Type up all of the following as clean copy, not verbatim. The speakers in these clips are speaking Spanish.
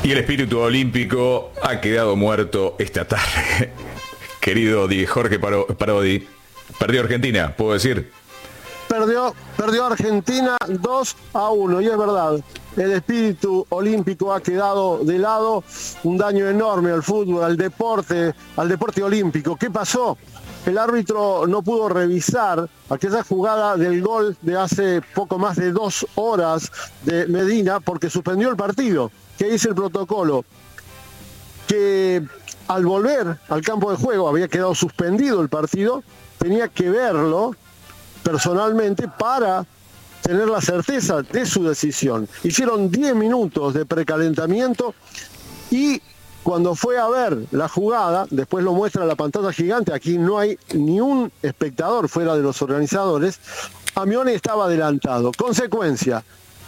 Y el espíritu olímpico ha quedado muerto esta tarde. Querido Jorge Parodi, perdió Argentina, ¿puedo decir? Perdió Argentina 2-1, y es verdad, el espíritu olímpico ha quedado de lado, un daño enorme al fútbol, al deporte olímpico. ¿Qué pasó? El árbitro no pudo revisar aquella jugada del gol de hace poco más de 2 horas de Medina porque suspendió el partido. ¿Qué dice el protocolo? Que al volver al campo de juego, había quedado suspendido el partido, tenía que verlo personalmente para tener la certeza de su decisión. Hicieron 10 minutos de precalentamiento y cuando fue a ver la jugada, después lo muestra en la pantalla gigante, aquí no hay ni un espectador fuera de los organizadores, Amione estaba adelantado. Consecuencia,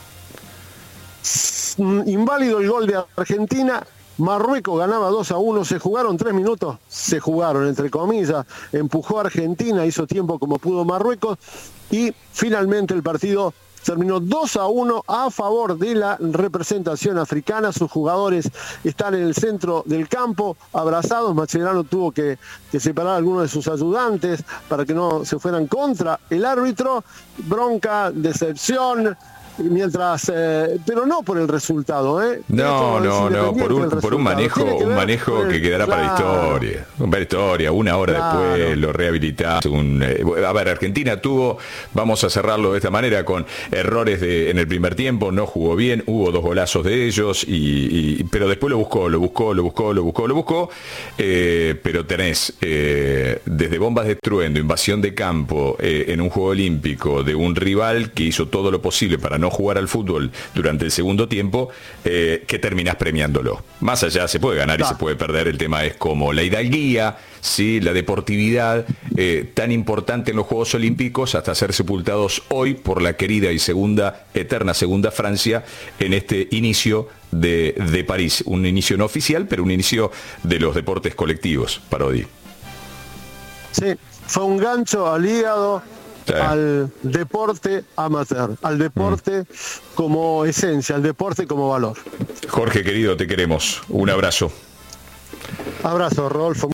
inválido el gol de Argentina. Marruecos ganaba 2-1, se jugaron 3 minutos, se jugaron entre comillas, empujó a Argentina, hizo tiempo como pudo Marruecos y finalmente el partido terminó 2-1 a favor de la representación africana. Sus jugadores están en el centro del campo, abrazados. Mascherano tuvo que separar a algunos de sus ayudantes para que no se fueran contra el árbitro. Bronca, decepción. Mientras, pero no por el resultado, ¿eh? No, por un manejo que quedará para la historia, una hora después lo rehabilitás. A ver, Argentina tuvo, vamos a cerrarlo de esta manera, con errores en el primer tiempo, no jugó bien, hubo 2 golazos de ellos, pero después lo buscó, pero tenés desde bombas de estruendo, invasión de campo, en un juego olímpico de un rival que hizo todo lo posible para no jugar al fútbol durante el segundo tiempo, que terminás premiándolo. Más allá, se puede ganar y se puede perder, el tema es como la hidalguía, ¿sí? La deportividad, tan importante en los Juegos Olímpicos, hasta ser sepultados hoy por la querida y eterna segunda Francia, en este inicio de París. Un inicio no oficial, pero un inicio de los deportes colectivos, Parodi. Sí, fue un gancho al hígado, sí, al deporte amateur, al deporte como esencia, al deporte como valor. Jorge, querido, te queremos. Un abrazo. Abrazo, Rodolfo.